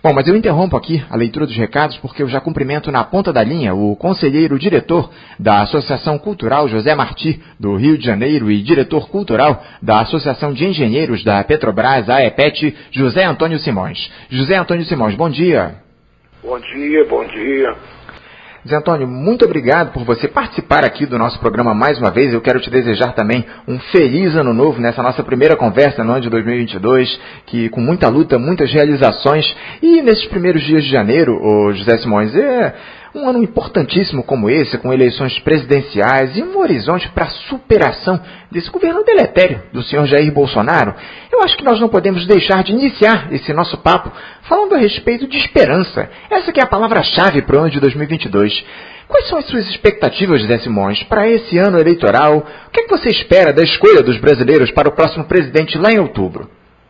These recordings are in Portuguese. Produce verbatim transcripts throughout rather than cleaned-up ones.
Bom, mas eu interrompo aqui a leitura dos recados porque eu já cumprimento na ponta da linha o conselheiro diretor da Associação Cultural José Martí, do Rio de Janeiro, e diretor cultural da Associação de Engenheiros da Petrobras, a AEPET, José Antônio Simões. José Antônio Simões, bom dia. Bom dia, bom dia. Zé Antônio, muito obrigado por você participar aqui do nosso programa mais uma vez. Eu quero te desejar também um feliz ano novo nessa nossa primeira conversa no ano de dois mil e vinte e dois, que com muita luta, muitas realizações. E nesses primeiros dias de janeiro, ô José Simões, é um ano importantíssimo como esse, com eleições presidenciais e um horizonte para a superação desse governo deletério do senhor Jair Bolsonaro. Eu acho que nós não podemos deixar de iniciar esse nosso papo falando a respeito de esperança. Essa que é a palavra-chave para o ano de dois mil e vinte e dois. Quais são as suas expectativas, José Simões, para esse ano eleitoral? O que é que você espera da escolha dos brasileiros para o próximo presidente lá em outubro?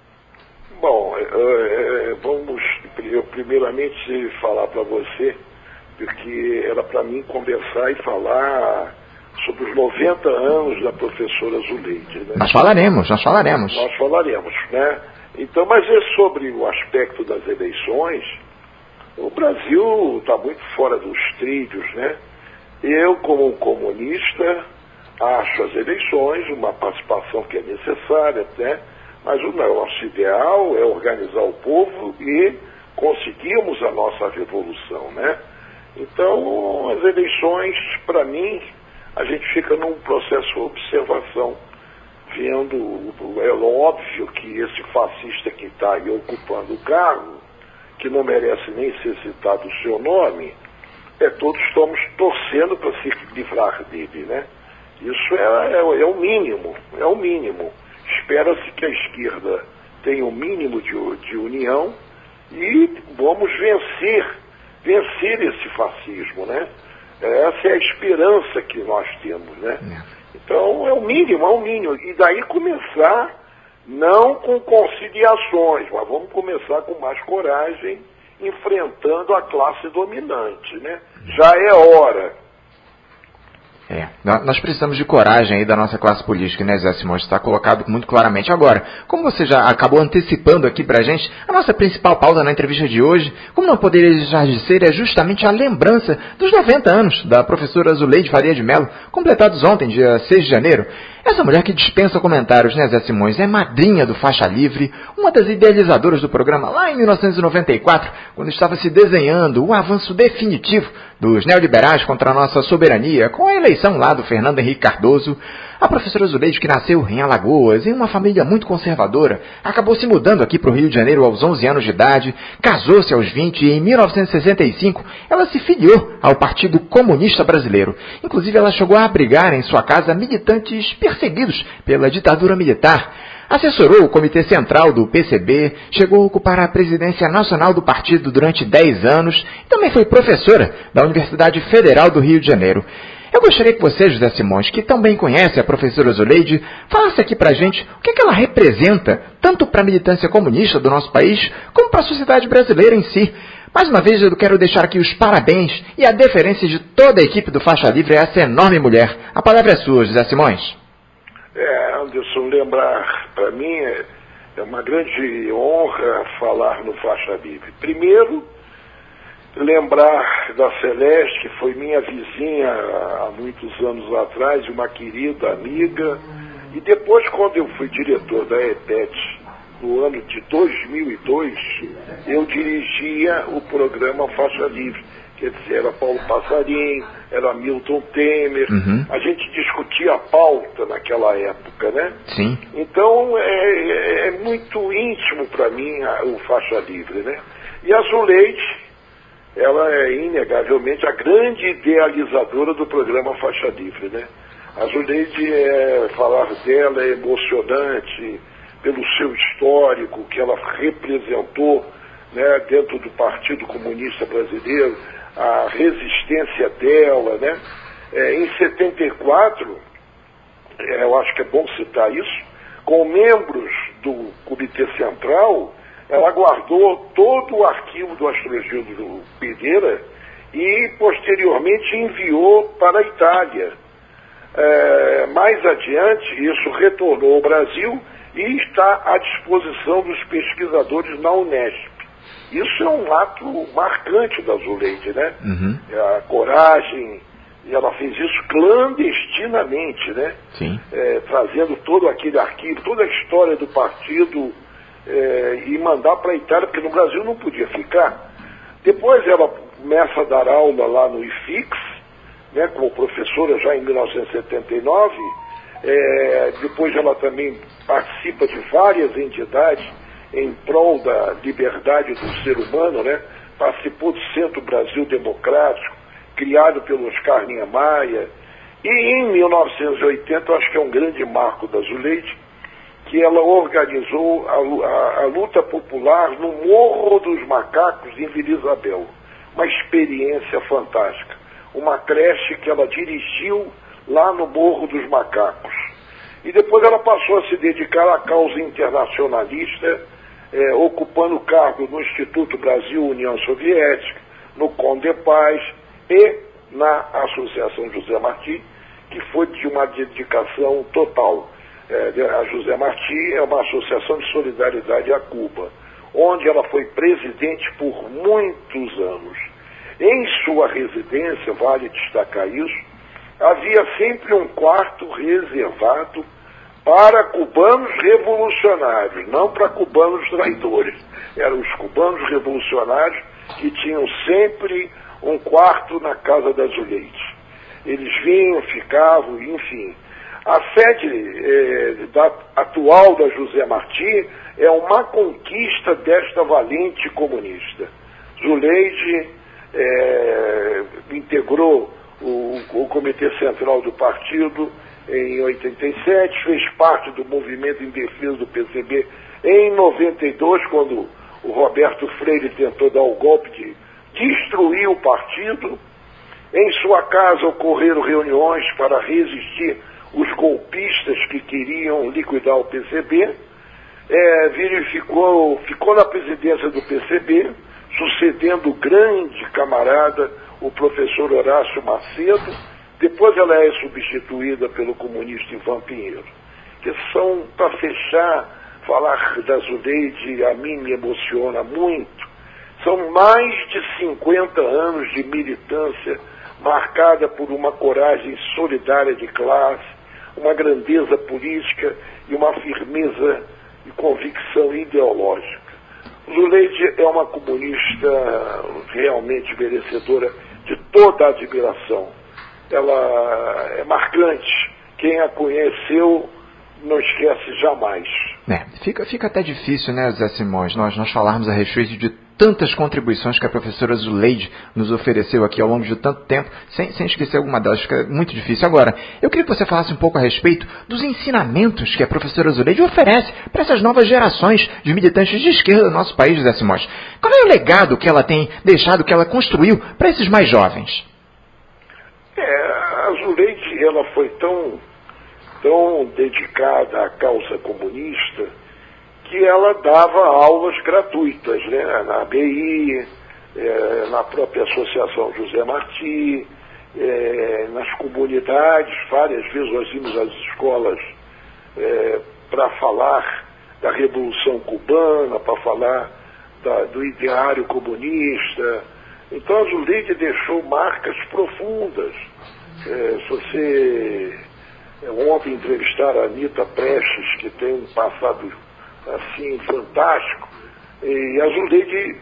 Bom, é, vamos eu primeiramente falar para você, porque era para mim conversar e falar sobre os noventa anos da professora Zuleide. Né? Nós falaremos, nós falaremos. Nós falaremos, né? Então, mas é sobre o aspecto das eleições. O Brasil está muito fora dos trilhos, né? Eu, como um comunista, acho as eleições uma participação que é necessária, né? Mas o nosso ideal é organizar o povo e conseguirmos a nossa revolução, né? Então, as eleições, para mim, a gente fica num processo de observação, vendo, é óbvio que esse fascista que está aí ocupando o cargo, que não merece nem ser citado o seu nome, é, todos estamos torcendo para se livrar dele, né? Isso é, é, é o mínimo, é o mínimo. Espera-se que a esquerda tenha o mínimo de, de união e vamos vencer, vencer esse fascismo, né? Essa é a esperança que nós temos, né? Então é o mínimo, é o mínimo. E daí começar, não com conciliações, mas vamos começar com mais coragem, enfrentando a classe dominante, né? Já é hora. É, nós precisamos de coragem aí da nossa classe política, né, Zé Simões? Está colocado muito claramente. Agora, como você já acabou antecipando aqui pra gente, a nossa principal pauta na entrevista de hoje, como não poderia deixar de ser, é justamente a lembrança dos noventa anos da professora Zuleide Faria de Mello, completados ontem, dia seis de janeiro. Essa mulher que dispensa comentários, né, Zé Simões, é madrinha do Faixa Livre, uma das idealizadoras do programa lá em mil novecentos e noventa e quatro, quando estava se desenhando o avanço definitivo dos neoliberais contra a nossa soberania, com a eleição lá do Fernando Henrique Cardoso. A professora Zuleide, que nasceu em Alagoas, em uma família muito conservadora, acabou se mudando aqui para o Rio de Janeiro aos onze anos de idade, casou-se aos vinte e em mil novecentos e sessenta e cinco ela se filiou ao Partido Comunista Brasileiro. Inclusive ela chegou a abrigar em sua casa militantes perseguidos pela ditadura militar. Assessorou o Comitê Central do P C B, chegou a ocupar a presidência nacional do partido durante dez anos e também foi professora da Universidade Federal do Rio de Janeiro. Eu gostaria que você, José Simões, que também conhece a professora Zuleide, falasse aqui pra gente o que, é que ela representa, tanto para a militância comunista do nosso país, como para a sociedade brasileira em si. Mais uma vez, eu quero deixar aqui os parabéns e a deferência de toda a equipe do Faixa Livre a essa enorme mulher. A palavra é sua, José Simões. É, Anderson, lembrar, para mim, é, é uma grande honra falar no Faixa Livre. Primeiro, lembrar da Celeste, que foi minha vizinha há muitos anos atrás, uma querida amiga, e depois, quando eu fui diretor da AEPET, no ano de dois mil e dois, eu dirigia o programa Faixa Livre, quer dizer, era Paulo Passarinho, era Milton Temer, uhum. A gente discutia a pauta naquela época, né? Sim. Então, é, é muito íntimo para mim a, o Faixa Livre, né? E a Zuleide, ela é inegavelmente a grande idealizadora do programa Faixa Livre, né? A Zuleide, é, falar dela é emocionante, pelo seu histórico que ela representou, né, dentro do Partido Comunista Brasileiro, a resistência dela, né? É, em setenta e quatro, é, eu acho que é bom citar isso, com membros do Comitê Central, ela guardou todo o arquivo do Astrogildo Pereira e, posteriormente, enviou para a Itália. É, mais adiante, isso retornou ao Brasil e está à disposição dos pesquisadores na Unesp. Isso é um ato marcante da Zuleide, né? Uhum. A coragem, e ela fez isso clandestinamente, né? Sim. É, trazendo todo aquele arquivo, toda a história do partido é, e mandar para a Itália, porque no Brasil não podia ficar. Depois ela começa a dar aula lá no I F I X, né, como professora já em mil novecentos e setenta e nove. É, depois ela também participa de várias entidades em prol da liberdade do ser humano, né? Participou do Centro Brasil Democrático, criado pelo Oscar Niemeyer. E em mil novecentos e oitenta, eu acho que é um grande marco da Zuleide, que ela organizou a, a, a luta popular no Morro dos Macacos, em Vila Isabel. Uma experiência fantástica. Uma creche que ela dirigiu lá no Morro dos Macacos. E depois ela passou a se dedicar à causa internacionalista, é, ocupando cargo no Instituto Brasil-União Soviética, no Conde Paz e na Associação José Marti, que foi de uma dedicação total. É, a José Marti é uma associação de solidariedade a Cuba, onde ela foi presidente por muitos anos. Em sua residência, vale destacar isso, havia sempre um quarto reservado para cubanos revolucionários, não para cubanos traidores. Eram os cubanos revolucionários que tinham sempre um quarto na casa da Zuleide. Eles vinham, ficavam, enfim. A sede eh, da, atual da José Marti é uma conquista desta valente comunista. Zuleide eh, integrou o, o Comitê Central do Partido em oitenta e sete, fez parte do movimento em defesa do P C B em noventa e dois, quando o Roberto Freire tentou dar o golpe de destruir o partido. Em sua casa ocorreram reuniões para resistir os golpistas que queriam liquidar o P C B. É, verificou, ficou na presidência do P C B, sucedendo o grande camarada, o professor Horácio Macedo. Depois ela é substituída pelo comunista Ivan Pinheiro. Que são, para fechar, falar da Zuleide, a mim me emociona muito. São mais de cinquenta anos de militância marcada por uma coragem solidária de classe, uma grandeza política e uma firmeza e convicção ideológica. Zuleide é uma comunista realmente merecedora de toda a admiração. Ela é marcante. Quem a conheceu não esquece jamais. É, fica, fica até difícil, né, Zé Simões, nós, nós falarmos a respeito de tantas contribuições que a professora Zuleide nos ofereceu aqui ao longo de tanto tempo, sem, sem esquecer alguma delas, fica muito difícil. Agora, eu queria que você falasse um pouco a respeito dos ensinamentos que a professora Zuleide oferece para essas novas gerações de militantes de esquerda do nosso país, Zé Simões. Qual é o legado que ela tem deixado, que ela construiu para esses mais jovens? É, a Zuleide, ela foi tão, tão dedicada à causa comunista que ela dava aulas gratuitas, né? Na A B I, é, na própria Associação José Marti, é, nas comunidades. Várias vezes nós íamos às escolas é, para falar da Revolução Cubana, para falar da, do ideário comunista. Então a Zuleide deixou marcas profundas. É, se você ontem entrevistar a Anita Prestes, que tem um passado assim fantástico, e a Zuleide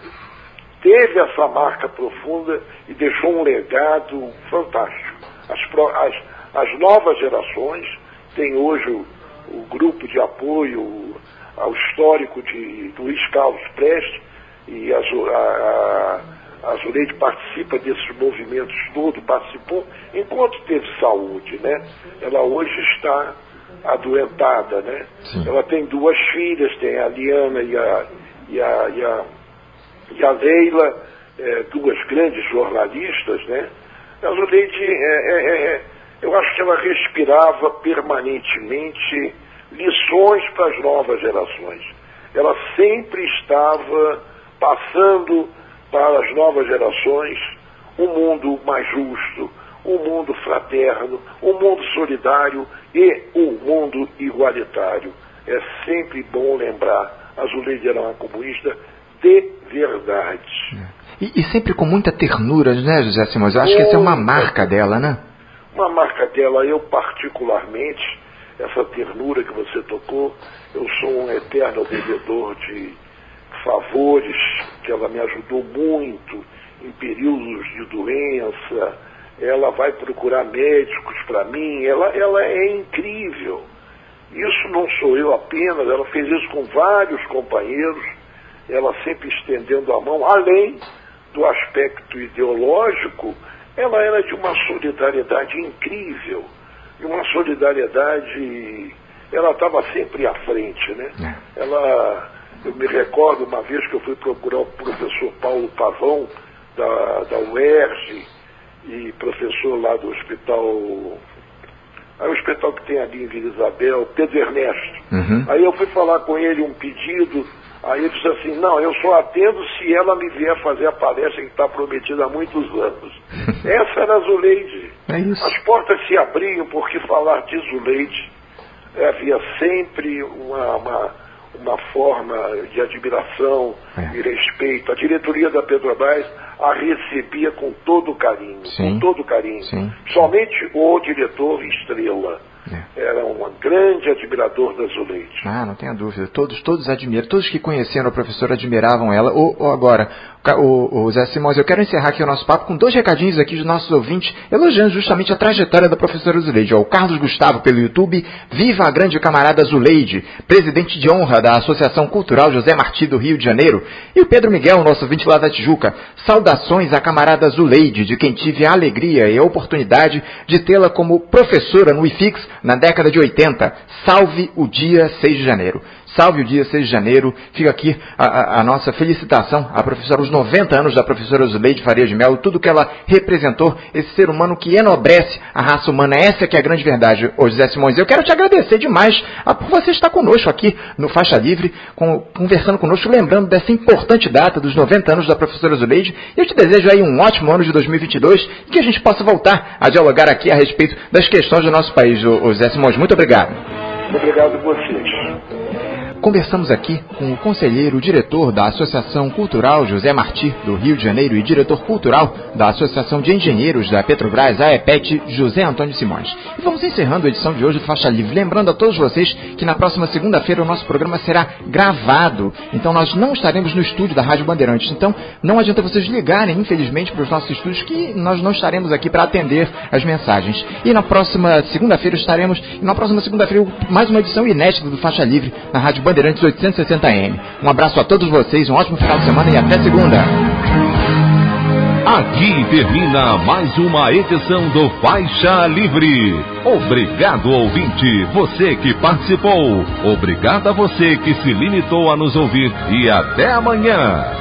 teve essa marca profunda e deixou um legado fantástico. As, as, as novas gerações têm hoje o, o grupo de apoio ao histórico de Luiz Carlos Prestes, e a, a, a Zuleide participa desses movimentos todos, participou enquanto teve saúde, né? Ela hoje está adoentada, né? Sim. Ela tem duas filhas, tem a Liana e a, e a, e a, e a Leila, é, duas grandes jornalistas, né? A Zuleide, é, é, é, eu acho que ela respirava permanentemente lições para as novas gerações. Ela sempre estava passando para as novas gerações um mundo mais justo, um mundo fraterno, um mundo solidário e um mundo igualitário. É sempre bom lembrar, a Zuleide era uma comunista de verdade. E, e sempre com muita ternura, né, José Simões? Eu acho que essa é uma marca dela, né? Uma marca dela, eu particularmente, essa ternura que você tocou, eu sou um eterno devedor de favores, que ela me ajudou muito em períodos de doença, ela vai procurar médicos para mim, ela, ela é incrível. Isso não sou eu apenas, ela fez isso com vários companheiros, ela sempre estendendo a mão, além do aspecto ideológico, ela era de uma solidariedade incrível, de uma solidariedade, ela estava sempre à frente, né? Ela, eu me recordo uma vez que eu fui procurar o professor Paulo Pavão, da, da U E R J, e professor lá do hospital, aí o hospital que tem ali em Vila Isabel, Pedro Ernesto. Uhum. Aí eu fui falar com ele um pedido, aí ele disse assim, não, eu só atendo se ela me vier fazer a palestra que está prometida há muitos anos. Essa era a Zuleide. É isso. As portas se abriam porque falar de Zuleide havia sempre uma, uma, uma forma de admiração é. e respeito. A diretoria da Petrobras a recebia com todo carinho, Sim. com todo carinho. Sim. Somente o diretor Estrela é. era um grande admirador da Zuleide. Ah, não tenha dúvida. Todos, todos admiram. Todos que conheceram a professora admiravam ela. Ou, ou agora, o, o Zé Simões, eu quero encerrar aqui o nosso papo com dois recadinhos aqui dos nossos ouvintes, elogiando justamente a trajetória da professora Zuleide. Ó, o Carlos Gustavo pelo YouTube, viva a grande camarada Zuleide, presidente de honra da Associação Cultural José Martí do Rio de Janeiro. E o Pedro Miguel, nosso ouvinte lá da Tijuca, saudações à camarada Zuleide, de quem tive a alegria e a oportunidade de tê-la como professora no I F I X na década de oitenta. Salve o dia seis de janeiro. Salve o dia seis de janeiro. Fica aqui a, a, a nossa felicitação à professora, os noventa anos da professora Zuleide Faria de Mello, tudo que ela representou, esse ser humano que enobrece a raça humana. Essa que é a grande verdade, ô José Simões. Eu quero te agradecer demais a, por você estar conosco aqui no Faixa Livre, com, conversando conosco, lembrando dessa importante data dos noventa anos da professora Zuleide. Eu te desejo aí um ótimo ano de dois mil e vinte e dois e que a gente possa voltar a dialogar aqui a respeito das questões do nosso país, ô, ô José Simões. Muito obrigado. Obrigado a vocês. Conversamos aqui com o conselheiro diretor da Associação Cultural José Martí, do Rio de Janeiro, e diretor cultural da Associação de Engenheiros da Petrobras, a EPET, José Antônio Simões. E vamos encerrando a edição de hoje do Faixa Livre, lembrando a todos vocês que na próxima segunda-feira o nosso programa será gravado, então nós não estaremos no estúdio da Rádio Bandeirantes, então não adianta vocês ligarem, infelizmente, para os nossos estúdios, que nós não estaremos aqui para atender as mensagens. E na próxima segunda-feira estaremos, e na próxima segunda-feira, mais uma edição inédita do Faixa Livre na Rádio Bandeirantes oitocentos e sessenta A M. Um abraço a todos vocês, um ótimo final de semana e até segunda. Aqui termina mais uma edição do Faixa Livre. Obrigado, ouvinte, você que participou. Obrigado a você que se limitou a nos ouvir e até amanhã.